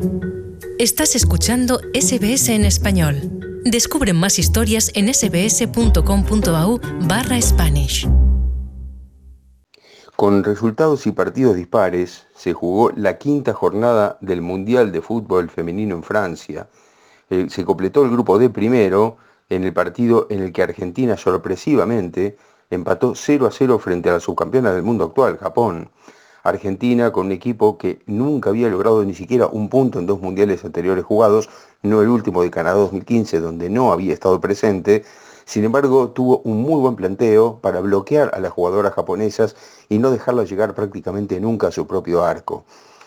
Estás escuchando SBS en español. Descubre más historias en sbs.com.au/Spanish. Con resultados y partidos dispares, se jugó la quinta jornada del Mundial de Fútbol Femenino en Francia. Se completó el grupo D primero en el partido en el que Argentina sorpresivamente empató 0-0 frente a la subcampeona del mundo actual, Japón. Argentina, con un equipo que nunca había logrado ni siquiera un punto en 2 mundiales anteriores jugados, no el último de Canadá 2015, donde no había estado presente. Sin embargo, tuvo un muy buen planteo para bloquear a las jugadoras japonesas y no dejarlas llegar prácticamente nunca a su propio arco.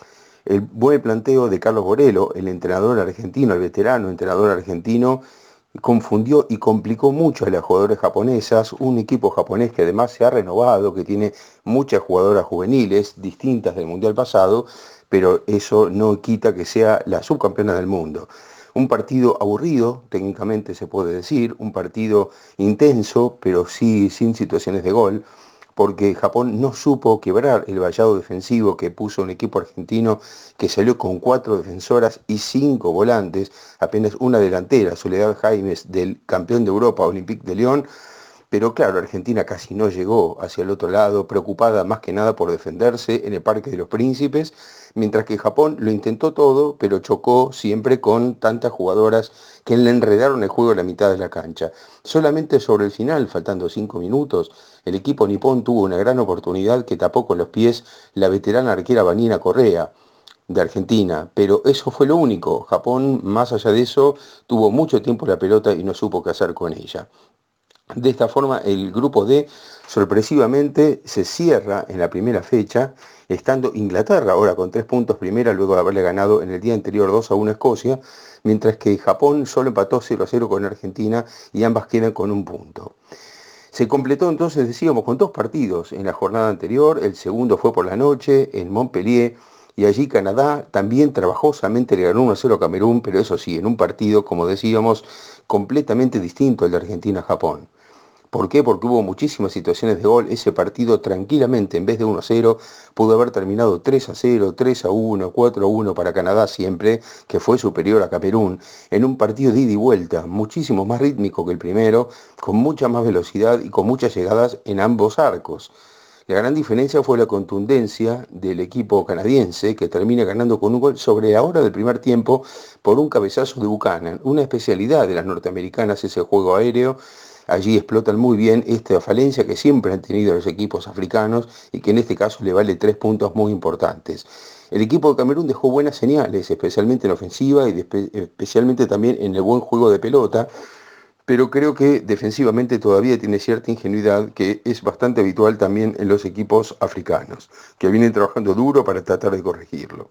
El buen planteo de Carlos Borello, el entrenador argentino, el veterano entrenador argentino, confundió y complicó mucho a las jugadoras japonesas, un equipo japonés que además se ha renovado, que tiene muchas jugadoras juveniles distintas del Mundial pasado, pero eso no quita que sea la subcampeona del mundo. Un partido aburrido, técnicamente se puede decir, un partido intenso, pero sí sin situaciones de gol, porque Japón no supo quebrar el vallado defensivo que puso un equipo argentino que salió con 4 defensoras y 5 volantes, apenas una delantera, Soledad Jaimes, del campeón de Europa, Olympique de Lyon. Pero claro, Argentina casi no llegó hacia el otro lado, preocupada más que nada por defenderse en el Parque de los Príncipes, mientras que Japón lo intentó todo, pero chocó siempre con tantas jugadoras que le enredaron el juego a la mitad de la cancha. Solamente sobre el final, faltando 5 minutos, el equipo nipón tuvo una gran oportunidad que tapó con los pies la veterana arquera Vanina Correa de Argentina, pero eso fue lo único. Japón, más allá de eso, tuvo mucho tiempo la pelota y no supo qué hacer con ella. De esta forma, el grupo D sorpresivamente se cierra en la primera fecha, estando Inglaterra ahora con 3 puntos primera, luego de haberle ganado en el día anterior 2-1 a Escocia, mientras que Japón solo empató 0-0 con Argentina y ambas quedan con 1 punto. Se completó entonces, decíamos, con 2 partidos en la jornada anterior. El segundo fue por la noche en Montpellier, y allí Canadá también trabajosamente le ganó 1-0 a Camerún, pero eso sí, en un partido, como decíamos, completamente distinto al de Argentina-Japón. ¿Por qué? Porque hubo muchísimas situaciones de gol. Ese partido tranquilamente, en vez de 1-0, pudo haber terminado 3-0, 3-1, 4-1 para Canadá siempre, que fue superior a Camerún, en un partido de ida y vuelta, muchísimo más rítmico que el primero, con mucha más velocidad y con muchas llegadas en ambos arcos. La gran diferencia fue la contundencia del equipo canadiense, que termina ganando con un gol sobre la hora del primer tiempo por un cabezazo de Buchanan. Una especialidad de las norteamericanas es el juego aéreo. Allí explotan muy bien esta falencia que siempre han tenido los equipos africanos y que en este caso le vale 3 puntos muy importantes. El equipo de Camerún dejó buenas señales, especialmente en ofensiva y especialmente también en el buen juego de pelota, pero creo que defensivamente todavía tiene cierta ingenuidad que es bastante habitual también en los equipos africanos, que vienen trabajando duro para tratar de corregirlo.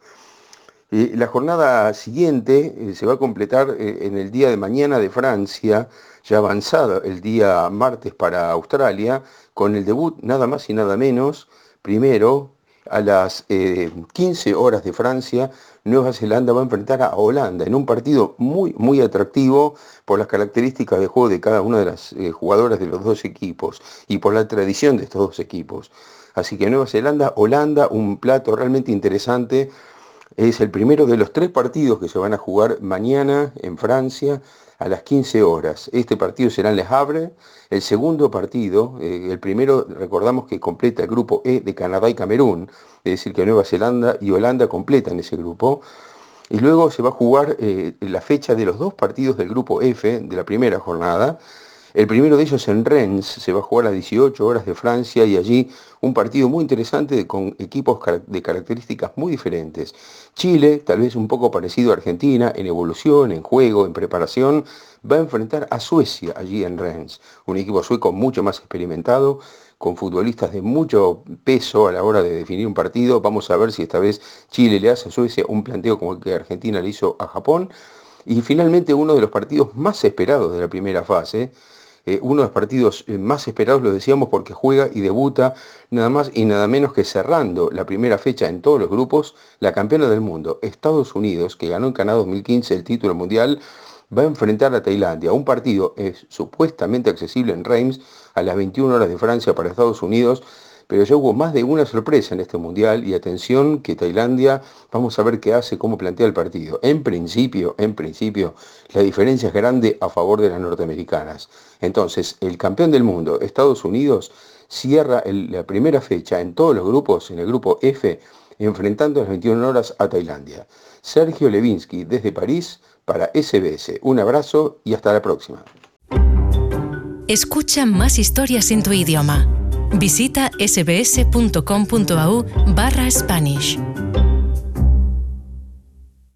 La jornada siguiente se va a completar en el día de mañana de Francia, ya avanzado el día martes para Australia, con el debut nada más y nada menos, primero a las 15 horas de Francia. Nueva Zelanda va a enfrentar a Holanda en un partido muy, muy atractivo por las características de juego de cada una de las jugadoras de los dos equipos y por la tradición de estos dos equipos. Así que Nueva Zelanda, Holanda, un plato realmente interesante. Es el primero de los 3 partidos que se van a jugar mañana en Francia a las 15 horas. Este partido será en Le Havre. El segundo partido, el primero, recordamos que completa el grupo E de Canadá y Camerún, es decir, que Nueva Zelanda y Holanda completan ese grupo. Y luego se va a jugar la fecha de los 2 partidos del grupo F de la primera jornada. El primero de ellos en Rennes, se va a jugar a las 18 horas de Francia, y allí un partido muy interesante con equipos de características muy diferentes. Chile, tal vez un poco parecido a Argentina en evolución, en juego, en preparación, va a enfrentar a Suecia allí en Rennes, un equipo sueco mucho más experimentado, con futbolistas de mucho peso a la hora de definir un partido. Vamos a ver si esta vez Chile le hace a Suecia un planteo como el que Argentina le hizo a Japón. Y finalmente uno de los partidos más esperados de la primera fase, uno de los partidos más esperados, lo decíamos, porque juega y debuta nada más y nada menos que cerrando la primera fecha en todos los grupos, la campeona del mundo, Estados Unidos, que ganó en Canadá 2015 el título mundial, va a enfrentar a Tailandia. Un partido supuestamente accesible en Reims a las 21 horas de Francia para Estados Unidos, pero ya hubo más de una sorpresa en este mundial y atención que Tailandia, vamos a ver qué hace, cómo plantea el partido. En principio, la diferencia es grande a favor de las norteamericanas. Entonces, el campeón del mundo, Estados Unidos, cierra la primera fecha en todos los grupos, en el grupo F, enfrentando a las 21 horas a Tailandia. Sergio Levinsky desde París para SBS. Un abrazo y hasta la próxima. Escucha más historias en tu idioma. Visita sbs.com.au/Spanish.